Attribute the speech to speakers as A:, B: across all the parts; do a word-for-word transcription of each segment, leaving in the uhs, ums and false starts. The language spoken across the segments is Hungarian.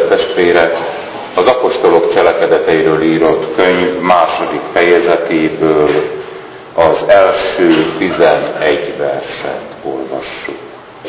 A: Tisztelt testvérek, az apostolok cselekedeteiről írott könyv második fejezetéből az első tizenegy verset olvassuk.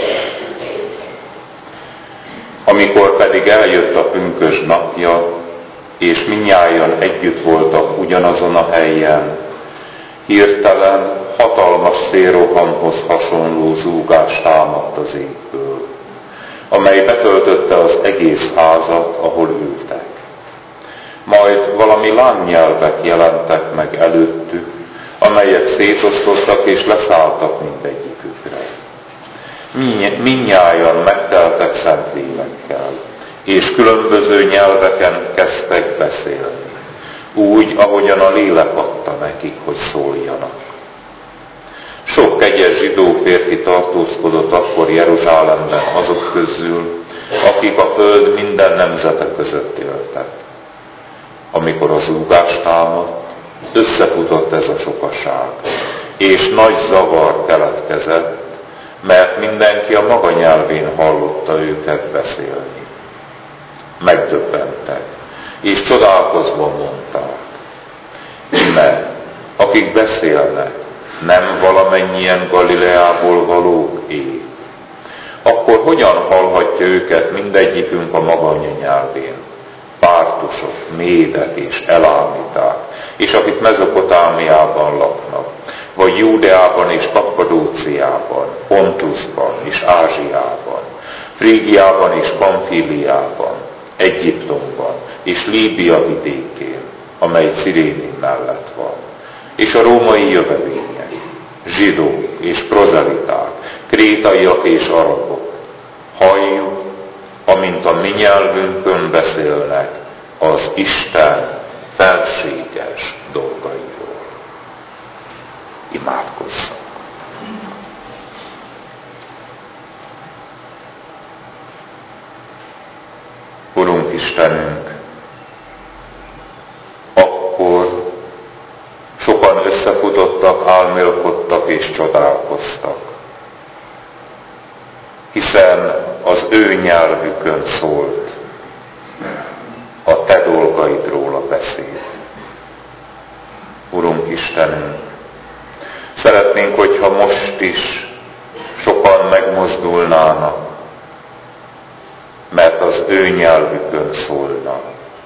A: Amikor pedig eljött a pünkösd napja, és mindnyájan együtt voltak ugyanazon a helyen, hirtelen hatalmas szélrohamhoz hasonló zúgás támadt az égből, amely betöltötte az egész házat, ahol ültek. Majd valami lánnyelvek jelentek meg előttük, amelyek szétosztottak és leszálltak mindegyikükre. Mindnyájan megteltek Szentlélekkel, és különböző nyelveken kezdtek beszélni, úgy, ahogyan a lélek adta nekik, hogy szóljanak. Sok kegyes zsidó férfi tartózkodott akkor Jeruzsálemben azok közül, akik a föld minden nemzete között éltek. Amikor a zúgás támadt, összefutott ez a sokaság, és nagy zavar keletkezett, mert mindenki a maga nyelvén hallotta őket beszélni. Megdöbbentek, és csodálkozva mondták: íme, akik beszélnek, nem valamennyien Galileából valók ég. Akkor hogyan hallhatja őket mindegyikünk a maga anyanyelvén? Pártusok, médek és elámiták, és akik Mezopotámiában laknak, vagy Júdeában és Kappadóciában, Pontusban és Ázsiában, Frígiában és Pamfíliában, Egyiptomban és Líbia vidékén, amely Ciréni mellett van, és a római jövevények, zsidók és prozeliták, krétaiak és arabok. Halljuk, amint a mi nyelvünkön beszélnek az Isten felséges dolgairól. Imádkozzunk! Urunk Istenünk, akkor sokan összefutottak, álmélkodtak és csodálkoztak, hiszen az ő nyelvükön szólt a te dolgaidról a beszéd. Urunk Istenünk, szeretnénk, hogyha most is sokan megmozdulnának, mert az ő nyelvükön szólna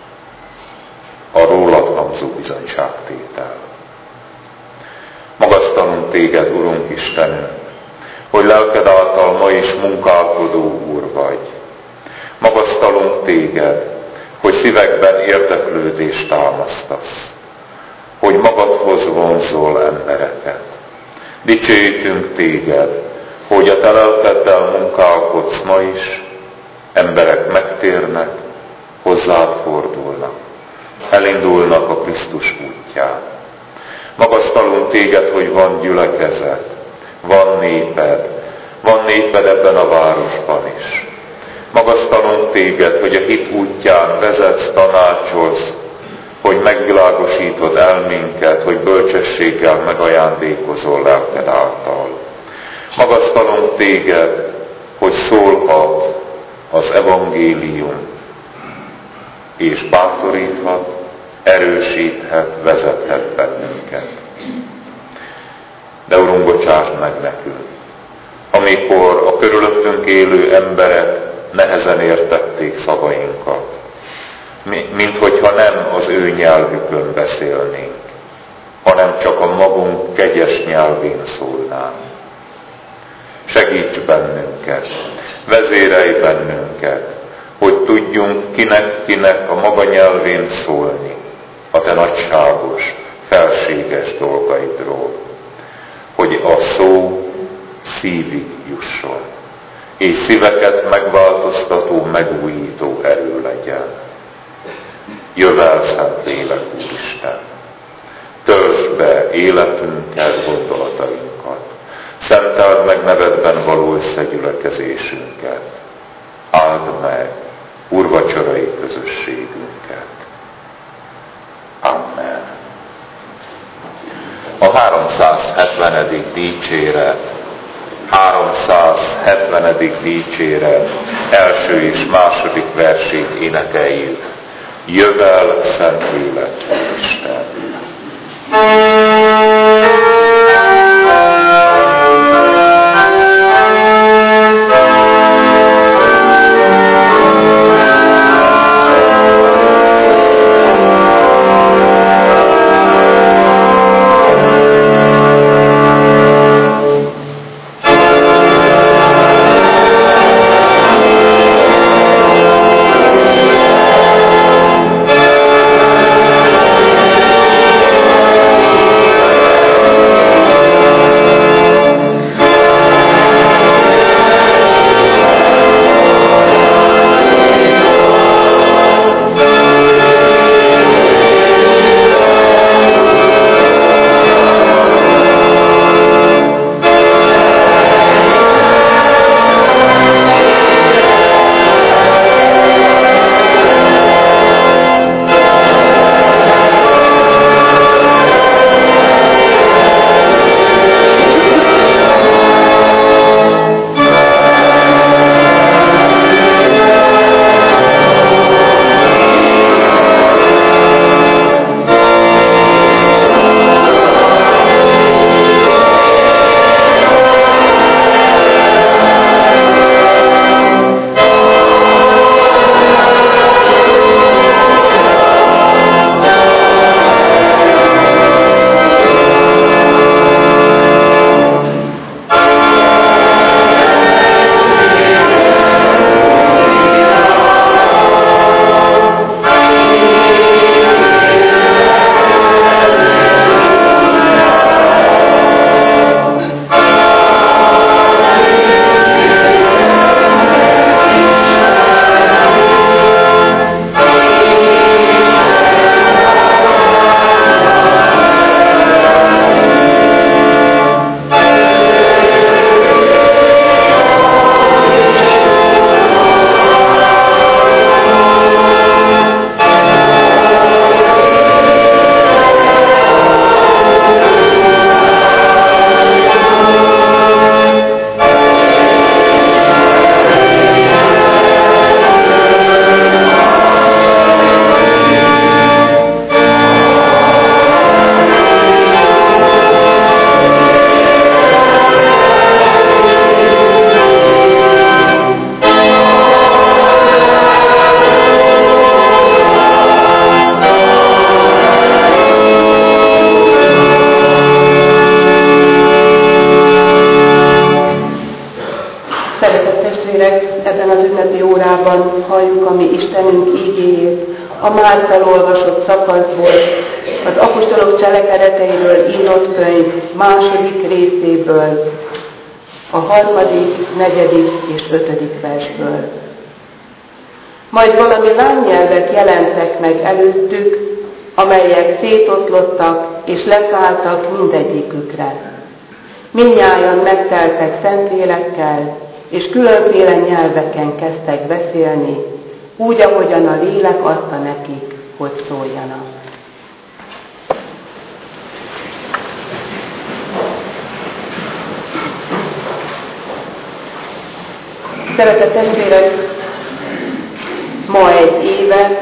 A: a rólad hangzó bizonyságtétel. Magasztalunk téged, Urunk Istenünk, hogy lelked által ma is munkálkodó Úr vagy. Magasztalunk téged, hogy szívekben érdeklődést támasztasz, hogy magadhoz vonzol embereket. Dicsőítünk téged, hogy a te lelkeddel munkálkodsz ma is, emberek megtérnek, hozzád fordulnak, elindulnak a Krisztus útján. Magasztalunk téged, hogy van gyülekezet, van néped, van néped ebben a városban is. Magasztalunk téged, hogy a hit útján vezetsz, tanácsolsz, hogy megvilágosítod el minket, hogy bölcsességgel megajándékozol lelked által. Magasztalunk téged, hogy szólhat az evangélium, és bátoríthat, erősíthet, vezethet bennünket. De Urunk, bocsásd meg nekünk, amikor a körülöttünk élő emberek nehezen értették szavainkat, mint hogyha nem az ő nyelvükön beszélnénk, hanem csak a magunk kegyes nyelvén szólnánk. Segíts bennünket, vezérelj bennünket, hogy tudjunk kinek-kinek a maga nyelvén szólni a te nagyságos, felséges dolgaidról, hogy a szó szívig jusson, és szíveket megváltoztató, megújító erő legyen. Jövel, Szentlélek, Úristen! Töltsd be életünket, gondolatainkat, szenteld meg nevedben való összegyülekezésünket, áld meg úrvacsorai közösségünket. Amen. A háromszázhetvenedik dicséret háromszázhetvenedik dicséret első és második versét énekeljük. Jövel, Szentlélek, Isten!
B: Halljuk a mi Istenünk ígéjét a már felolvasott szakaszból, az apostolok cselekedeteiről írott könyv második részéből, a harmadik, negyedik és ötödik versből. Majd valami lánynyelvek jelentek meg előttük, amelyek szétoszlottak és leszálltak mindegyikükre. Mindnyájan megteltek Szentlélekkel, és különféle nyelveken kezdtek beszélni, úgy, ahogyan a lélek adta nekik, hogy szóljanak. Szeretett testvérek, ma egy éve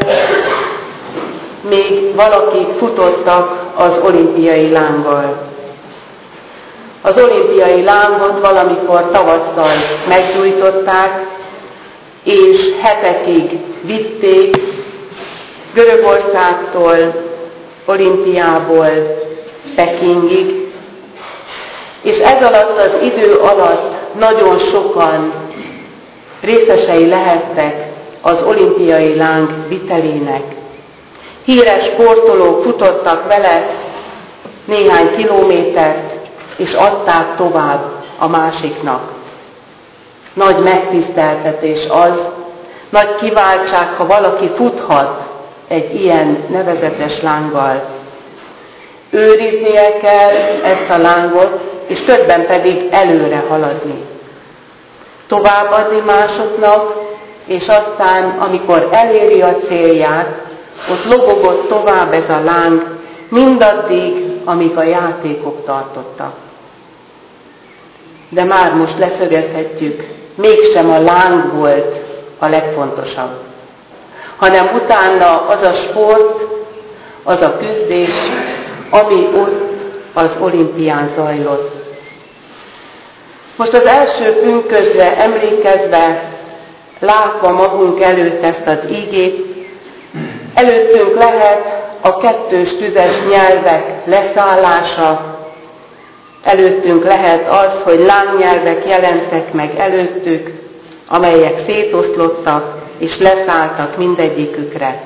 B: még valakik futottak az olimpiai lánggal. Az olimpiai lángot valamikor tavasszal meggyújtották, és hetekig vitték Görögországtól, Olimpiából Pekingig, és ez alatt az idő alatt nagyon sokan részesei lehettek az olimpiai láng vitelének. Híres sportolók futottak vele néhány kilométert, és adták tovább a másiknak. Nagy megtiszteltetés az, nagy kiváltság, ha valaki futhat egy ilyen nevezetes lánggal. Őriznie kell ezt a lángot, és közben pedig előre haladni. Továbbadni másoknak, és aztán, amikor eléri a célját, ott lobogott tovább ez a láng, mindaddig, amíg a játékok tartottak. De már most leszögezhetjük, mégsem a láng volt a legfontosabb, hanem utána az a sport, az a küzdés, ami ott az olimpián zajlott. Most az első pünkösdre emlékezve, látva magunk előtt ezt az ígét, előttünk lehet a kettős tüzes nyelvek leszállása, előttünk lehet az, hogy lángnyelvek jelentek meg előttük, amelyek szétoszlottak és leszálltak mindegyikükre.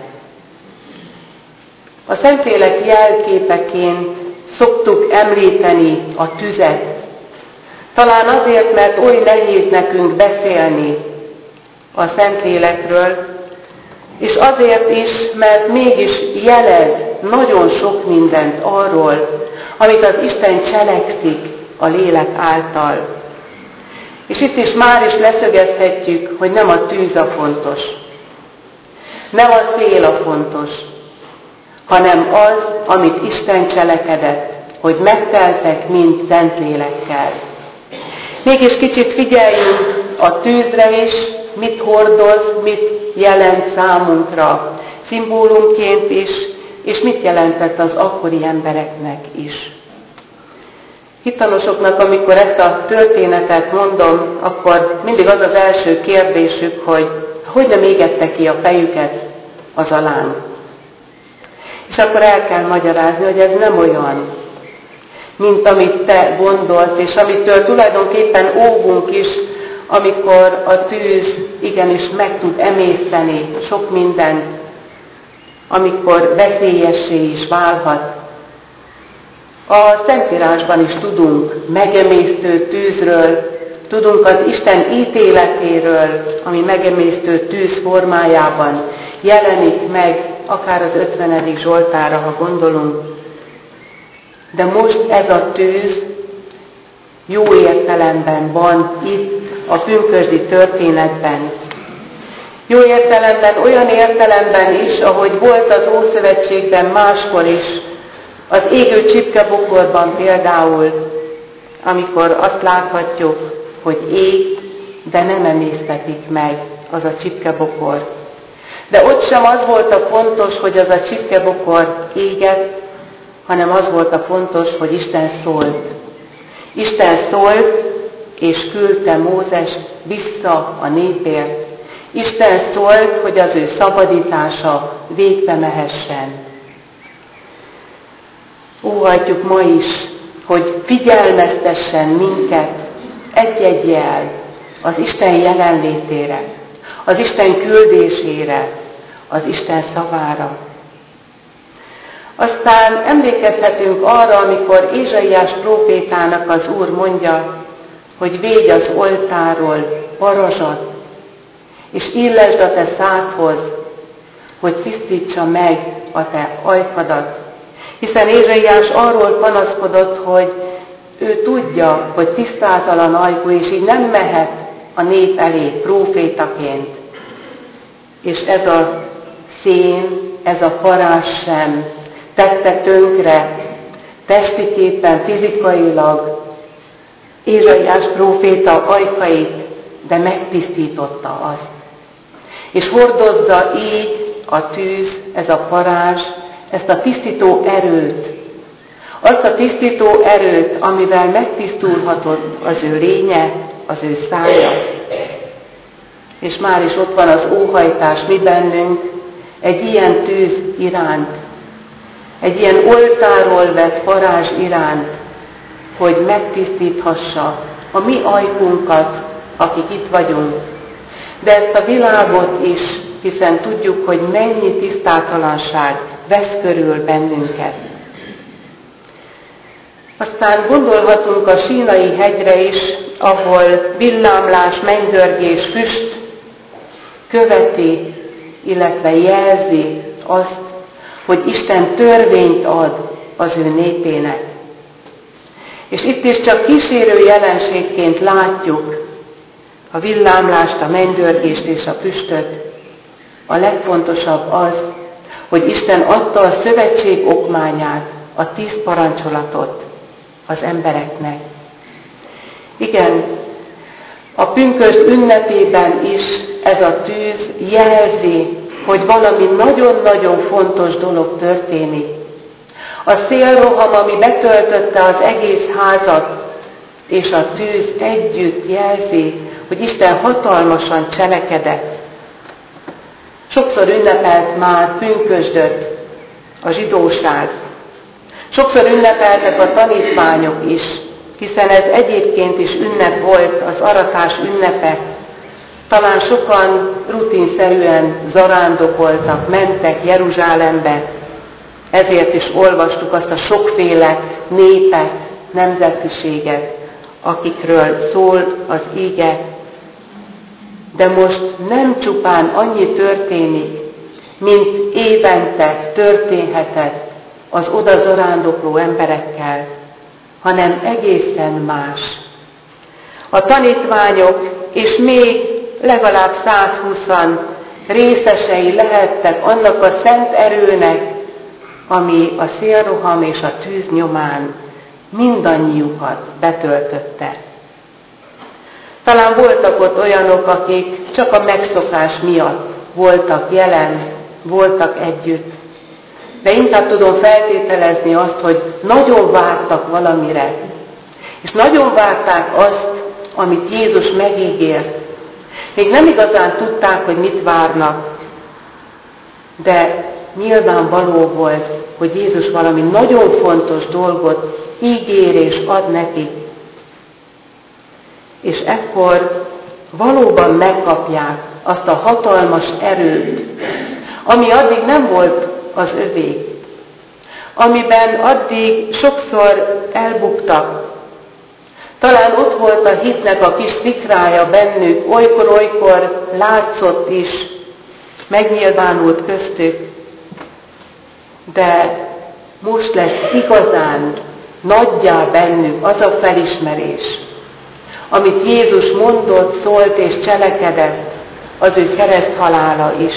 B: A Szentlélek jelképeként szoktuk említeni a tüzet. Talán azért, mert oly nehéz nekünk beszélni a Szentlélekről, és azért is, mert mégis jelez nagyon sok mindent arról, amit az Isten cselekszik a lélek által. És itt is már is leszögezhetjük, hogy nem a tűz a fontos, nem a cél a fontos, hanem az, amit Isten cselekedett, hogy megteltek mind Szentlélekkel. Mégis kicsit figyeljünk a tűzre is, mit hordoz, mit jelent számunkra, szimbólumként is, és mit jelentett az akkori embereknek is. Hittanosoknak, amikor ezt a történetet mondom, akkor mindig az az első kérdésük, hogy hogy nem égette ki a fejüket az a láng. És akkor el kell magyarázni, hogy ez nem olyan, mint amit te gondolsz, és amitől tulajdonképpen óvunk is, amikor a tűz igenis meg tud emészteni sok mindent, amikor veszélyessé is válhat. A Szentírásban is tudunk megemésztő tűzről, tudunk az Isten ítéletéről, ami megemésztő tűz formájában jelenik meg, akár az ötvenedik Zsoltárra, ha gondolunk. De most ez a tűz jó értelemben van itt a pünkösdi történetben. Jó értelemben, olyan értelemben is, ahogy volt az Ószövetségben máskor is, az égő csipkebokorban például, amikor azt láthatjuk, hogy ég, de nem emésztetik meg az a csipkebokor. De ott sem az volt a fontos, hogy az a csipkebokor égett, hanem az volt a fontos, hogy Isten szólt. Isten szólt, és küldte Mózest vissza a népért. Isten szólt, hogy az ő szabadítása végbe mehessen. Óhajtjuk ma is, hogy figyelmeztessen minket egy-egy jel az Isten jelenlétére, az Isten küldésére, az Isten szavára. Aztán emlékezhetünk arra, amikor Ézsaiás prófétának az Úr mondja, hogy védj az oltáról parazsat, és illesd a te szádhoz, hogy tisztítsa meg a te ajkadat. Hiszen Ézsaiás arról panaszkodott, hogy ő tudja, hogy tisztátalan ajkú, és így nem mehet a nép elé prófétaként. És ez a szén, ez a parázs sem tette tönkre testiképpen, fizikailag Ézsaiás próféta ajkait, de megtisztította azt. És hordozza így a tűz, ez a parázs, ezt a tisztító erőt, azt a tisztító erőt, amivel megtisztulhatott az ő lénye, az ő szája. És már is ott van az óhajtás mi bennünk egy ilyen tűz iránt, egy ilyen oltáról vett parázs iránt, hogy megtisztíthassa a mi ajkunkat, akik itt vagyunk, de ezt a világot is, hiszen tudjuk, hogy mennyi tisztátalanság vesz körül bennünket. Aztán gondolhatunk a Sínai hegyre is, ahol villámlás, mennydörgés, füst követi, illetve jelzi azt, hogy Isten törvényt ad az ő népének. És itt is csak kísérő jelenségként látjuk a villámlást, a mennydörgést és a füstöt. A legfontosabb az, hogy Isten adta a szövetség okmányát, a tíz parancsolatot az embereknek. Igen, a pünkösd ünnepében is ez a tűz jelzi, hogy valami nagyon-nagyon fontos dolog történik. A szélroham, ami betöltötte az egész házat, és a tűz együtt jelzi, hogy Isten hatalmasan cselekedett. Sokszor ünnepelt már pünkösdöt a zsidóság. Sokszor ünnepeltek a tanítványok is, hiszen ez egyébként is ünnep volt, az aratás ünnepe. Talán sokan rutinszerűen zarándokoltak, mentek Jeruzsálembe, ezért is olvastuk azt a sokféle népet, nemzetiséget, akikről szól az ige. De most nem csupán annyi történik, mint évente történhetett az oda zarándokló emberekkel, hanem egészen más. A tanítványok és még legalább százhúszan részesei lehettek annak a szent erőnek, ami a szélroham és a tűz nyomán mindannyiukat betöltötte. Talán voltak ott olyanok, akik csak a megszokás miatt voltak jelen, voltak együtt, de inkább tudom feltételezni azt, hogy nagyon vártak valamire, és nagyon várták azt, amit Jézus megígért. Még nem igazán tudták, hogy mit várnak, de nyilvánvaló volt, hogy Jézus valami nagyon fontos dolgot ígér és ad nekik. És ekkor valóban megkapják azt a hatalmas erőt, ami addig nem volt az övék, amiben addig sokszor elbuktak. Talán ott volt a hitnek a kis szikrája bennük, olykor-olykor látszott is, megnyilvánult köztük, de most lesz igazán nagyjá bennük az a felismerés, amit Jézus mondott, szólt és cselekedett, az ő kereszthalála is.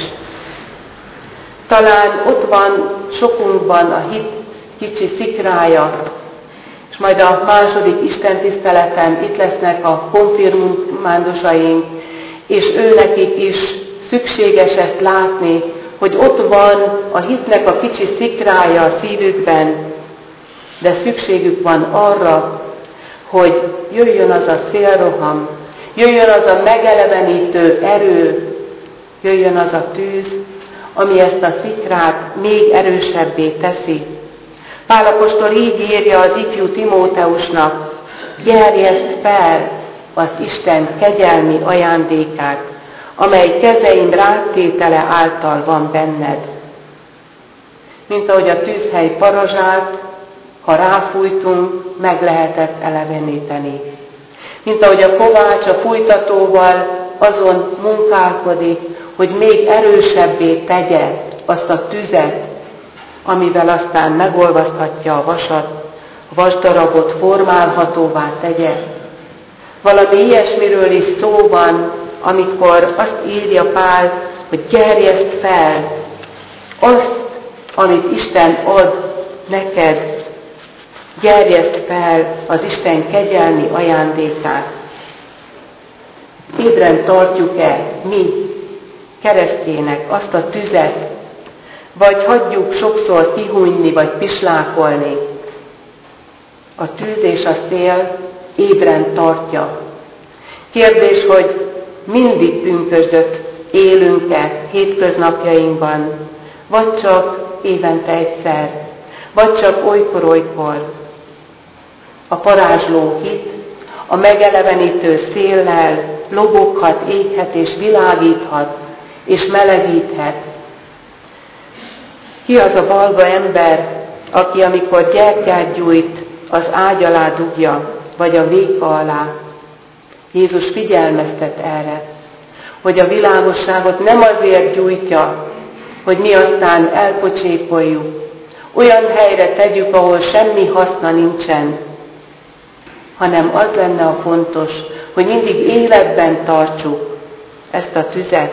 B: Talán ott van sokunkban a hit kicsi szikrája, és majd a második istentiszteleten itt lesznek a konfirmándusaink, és őnekik is szükséges ezt látni, hogy ott van a hitnek a kicsi szikrája a szívükben, de szükségük van arra, hogy jöjjön az a szélroham, jöjjön az a megelevenítő erő, jöjjön az a tűz, ami ezt a szikrát még erősebbé teszi. Pál apostol így írja az ifjú Timóteusnak, gerjeszd fel az Isten kegyelmi ajándékát, amely kezeim rátétele által van benned. Mint ahogy a tűzhely parazsát, ha ráfújtunk, meg lehetett eleveníteni. Mint ahogy a kovács a fújtatóval azon munkálkodik, hogy még erősebbé tegye azt a tüzet, amivel aztán megolvaszthatja a vasat, a vasdarabot formálhatóvá tegye. Valami ilyesmiről is szó van, amikor azt írja Pál, hogy gerjeszd fel azt, amit Isten ad neked, gerjeszd fel az Isten kegyelmi ajándékát. Ébren tartjuk-e mi, keresztjének, azt a tüzet, vagy hagyjuk sokszor kihújni, vagy pislákolni? A tűz és a szél ébren tartja. Kérdés, hogy mindig pünkösdöt élünk-e hétköznapjainkban, vagy csak évente egyszer, vagy csak olykor-olykor. A parázsló hit, a megelevenítő széllel loboghat, éghet és világíthat, és melegíthet. Ki az a balga ember, aki amikor gyertyát gyújt, az ágy alá dugja, vagy a véka alá? Jézus figyelmeztet erre, hogy a világosságot nem azért gyújtja, hogy mi aztán elpocsékoljuk, olyan helyre tegyük, ahol semmi haszna nincsen, hanem az lenne a fontos, hogy mindig életben tartsuk ezt a tüzet.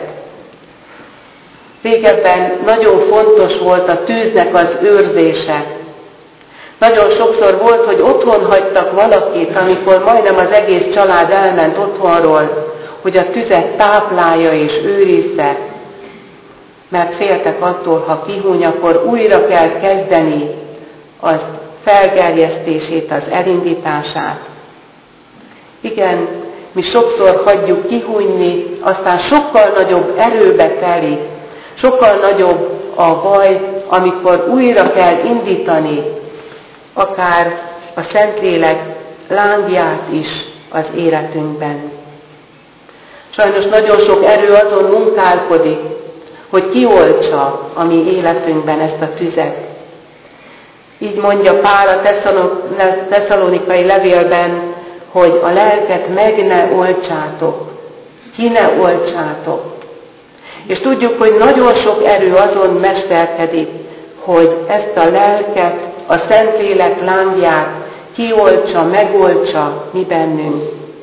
B: Régebben nagyon fontos volt a tűznek az őrzése. Nagyon sokszor volt, hogy otthon hagytak valakit, amikor majdnem az egész család elment otthonról, hogy a tüzet táplálja és őrizze, mert féltek attól, ha kihúny, akkor újra kell kezdeni az felgerjesztését, az elindítását. Igen, mi sokszor hagyjuk kihújni, aztán sokkal nagyobb erőbe telik, sokkal nagyobb a baj, amikor újra kell indítani, akár a Szentlélek lángját is az életünkben. Sajnos nagyon sok erő azon munkálkodik, hogy kioltsa a mi életünkben ezt a tüzet. Így mondja Pál a tesszalonikai levélben, hogy a lelket meg ne oltsátok, ki ne oltsátok. És tudjuk, hogy nagyon sok erő azon mesterkedik, hogy ezt a lelket, a Szentlélek lángját kioltsa, megoltsa mi bennünk.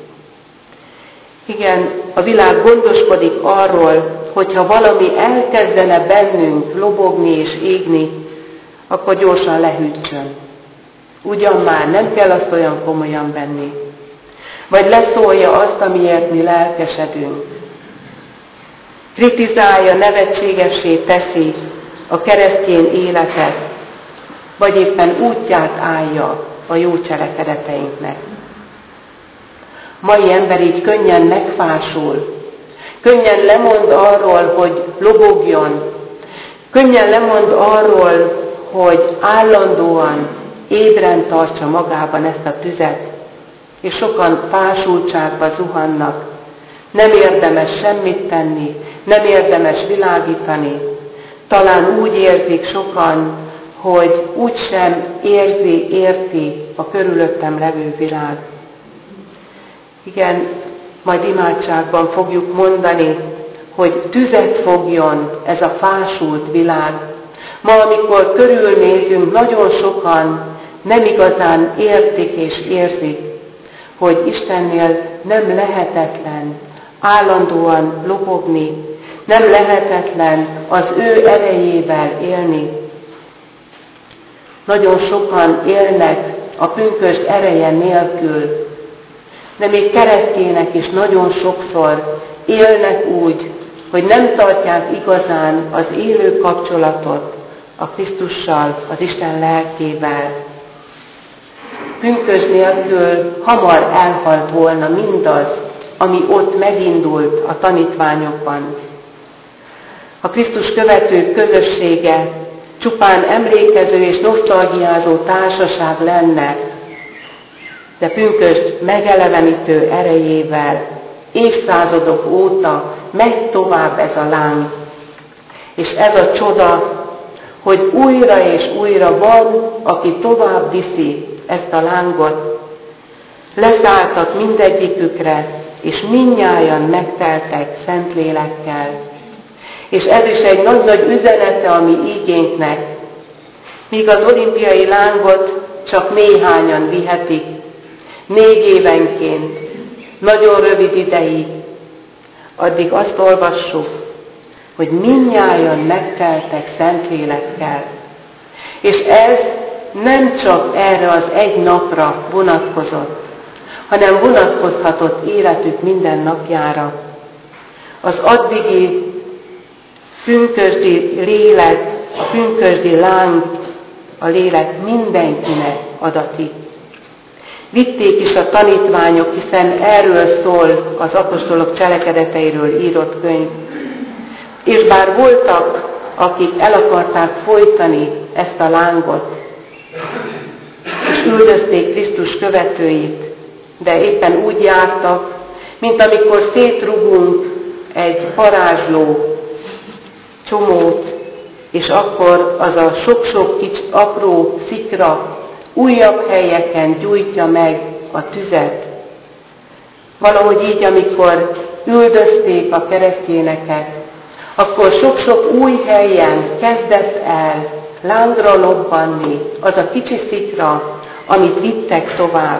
B: Igen, a világ gondoskodik arról, hogyha valami elkezdene bennünk lobogni és égni, akkor gyorsan lehűtsön. Ugyan már nem kell azt olyan komolyan venni. Vagy leszólja azt, amiért mi lelkesedünk. Kritizálja, nevetségessé teszi a keresztény életet, vagy éppen útját állja a jó cselekedeteinknek. Mai ember így könnyen megfásul, könnyen lemond arról, hogy lobogjon, könnyen lemond arról, hogy állandóan ébren tartsa magában ezt a tüzet, és sokan fásultságba zuhannak. Nem érdemes semmit tenni, nem érdemes világítani. Talán úgy érzik sokan, hogy úgysem érzi, érti a körülöttem levő világ. Igen, majd imádságban fogjuk mondani, hogy tüzet fogjon ez a fásult világ. Ma, amikor körülnézünk, nagyon sokan nem igazán értik és érzik, hogy Istennél nem lehetetlen állandóan lobogni, nem lehetetlen az ő erejével élni. Nagyon sokan élnek a pünkösd ereje nélkül, de még keresztjének is nagyon sokszor élnek úgy, hogy nem tartják igazán az élő kapcsolatot a Krisztussal, az Isten lelkével. Pünkösd nélkül hamar elhalt volna mindaz, ami ott megindult a tanítványokban. A Krisztus követők közössége csupán emlékező és nosztalgiázó társaság lenne, de pünkösd megelevenítő erejével évszázadok óta megy tovább ez a láng. És ez a csoda, hogy újra és újra van, aki tovább viszi ezt a lángot. Leszálltak mindegyikükre, és mindnyájan megteltek Szentlélekkel. És ez is egy nagy-nagy üzenete a mi ígénknek. Míg az olimpiai lángot csak néhányan vihetik, négy évenként, nagyon rövid ideig, addig azt olvassuk, hogy mindnyájan megteltek Szentlélekkel. És ez nem csak erre az egy napra vonatkozott, hanem vonatkozhatott életük minden napjára. Az addigi pünkösdi lélek, a pünkösdi láng, a lélek mindenkinek adatik. Vitték is a tanítványok, hiszen erről szól az apostolok cselekedeteiről írott könyv. És bár voltak, akik el akarták folytani ezt a lángot, és üldözték Krisztus követőit, de éppen úgy jártak, mint amikor szétrugunk egy parázsló csomót, és akkor az a sok-sok kicsi apró szikra újabb helyeken gyújtja meg a tüzet. Valahogy így, amikor üldözték a keresztényeket, akkor sok-sok új helyen kezdett el lángra lobbanni az a kicsi szikra, amit vittek tovább.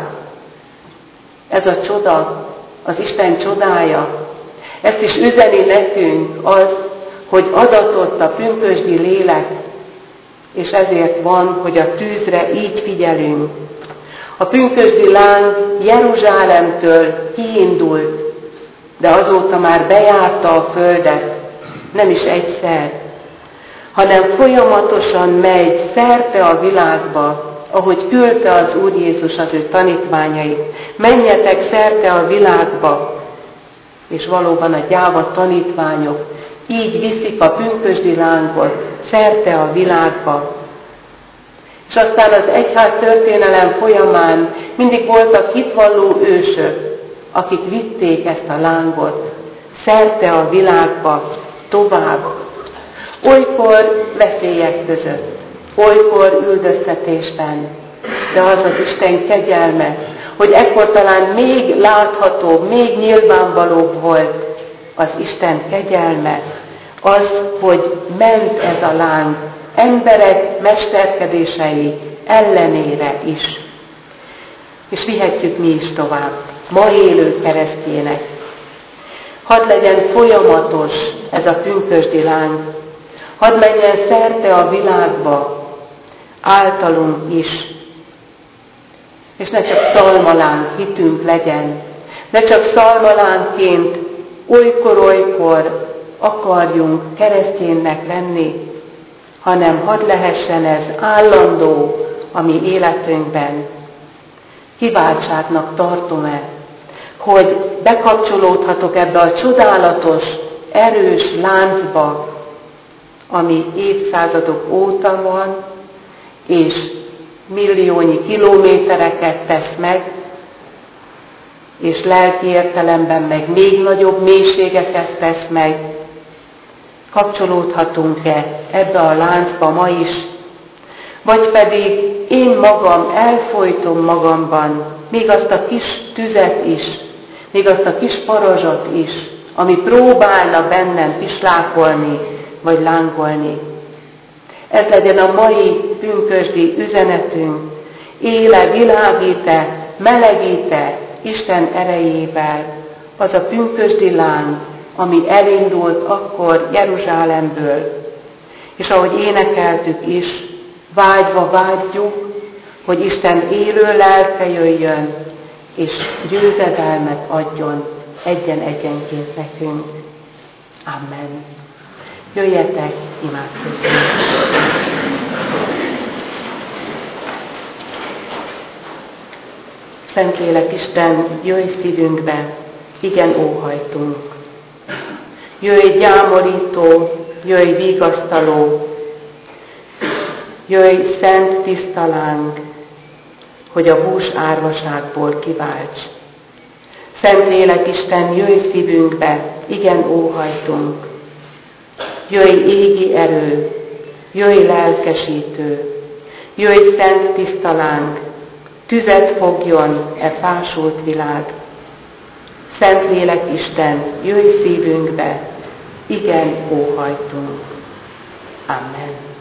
B: Ez a csoda, az Isten csodája. Ezt is üzeni nekünk az, hogy adatott a pünkösdi lélek, és ezért van, hogy a tűzre így figyelünk. A pünkösdi láng Jeruzsálemtől kiindult, de azóta már bejárta a földet, nem is egyszer, hanem folyamatosan megy szerte a világba, ahogy küldte az Úr Jézus az ő tanítványait. Menjetek szerte a világba, és valóban a gyáva tanítványok így viszik a pünkösdi lángot szerte a világba. És aztán az egyház történelem folyamán mindig voltak hitvalló ősök, akik vitték ezt a lángot szerte a világba tovább. Olykor veszélyek között, olykor üldöztetésben, de az az Isten kegyelme, hogy ekkor talán még láthatóbb, még nyilvánvalóbb volt az Isten kegyelme, az, hogy ment ez a láng emberek mesterkedései ellenére is. És vihetjük mi is tovább, ma élő keresztjének. Hadd legyen folyamatos ez a pünkösdi láng, hadd menjen szerte a világba, általunk is. És ne csak szalmaláng hitünk legyen, ne csak szalmalánként olykor-olykor akarjunk kereszténynek lenni, hanem hadd lehessen ez állandó a mi életünkben. Kiváltságnak tartom-e, hogy bekapcsolódhatok ebbe a csodálatos, erős láncba, ami évszázadok óta van, és milliónyi kilométereket tesz meg, és lelki értelemben meg még nagyobb mélységeket tesz meg. Kapcsolódhatunk-e ebbe a láncba ma is, vagy pedig én magam elfojtom magamban még azt a kis tüzet is, még azt a kis parazsat is, ami próbálna bennem pislákolni, vagy lángolni. Ez legyen a mai pünkösdi üzenetünk. Éle, világít-e, melegít-e Isten erejével az a pünkösdi láng, ami elindult akkor Jeruzsálemből. És ahogy énekeltük is, vágyva vágyjuk, hogy Isten élő lelke jöjjön, és győzedelmet adjon egyen-egyenként nekünk. Amen. Jöjjetek, imádkozzunk! Szentlélek Isten, jöjj szívünkbe, igen óhajtunk. Jöjj gyámolító, jöjj vigasztaló, jöjj szent tiszta láng, hogy a bús árvaságból kiválts. Szentlélek Isten, jöjj szívünkbe, igen óhajtunk. Jöjj égi erő, jöjj lelkesítő, jöjj szent tiszta láng, tüzet fogjon e fásult világ. Szentlélek Isten, jöjj szívünkbe, igen óhajtunk. Amen.